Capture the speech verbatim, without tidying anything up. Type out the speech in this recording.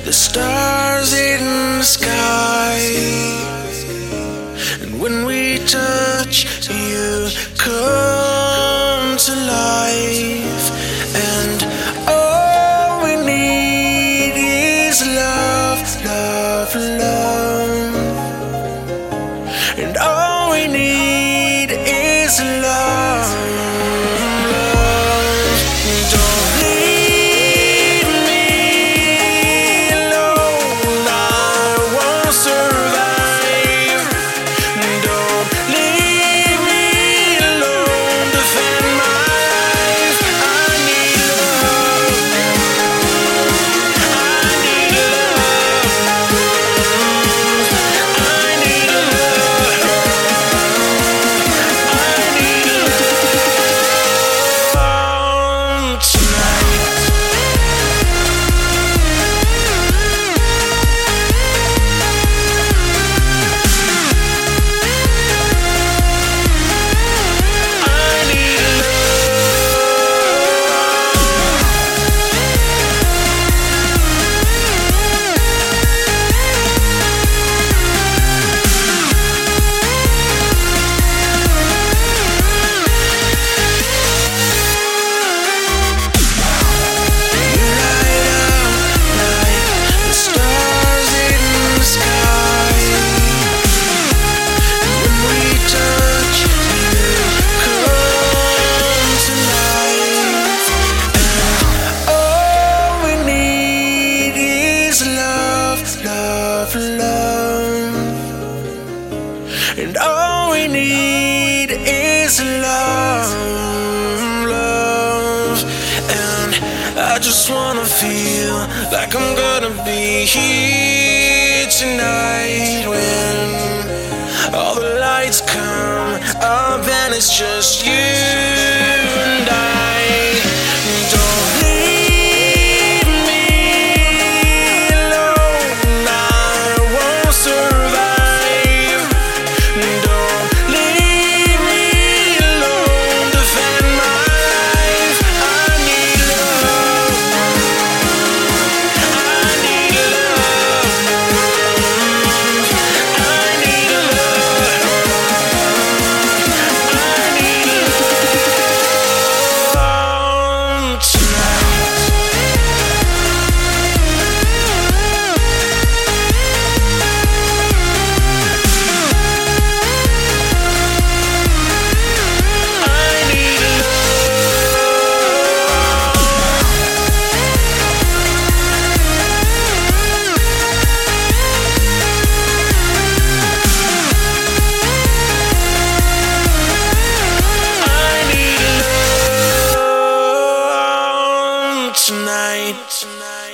the stars in the sky. And when we touch, you come to life. And all we need is love, love, love. And all we need is love, love. Don't leave me alone, I won't survive. Don't leave me alone, defend my life. I need love, I need love, I need love, I need love tonight. I need you light up like the stars in the sky. When we touch, you come to life. And all we need is love, love, love. And all we need is love, love. And I just wanna feel like I'm gonna be here tonight when all the lights come up and it's just you and I. Don't leave me alone, I won't survive. Don't leave me alone, defend my life. I need love, I need love, I need love, I need love tonight. I need I need love tonight.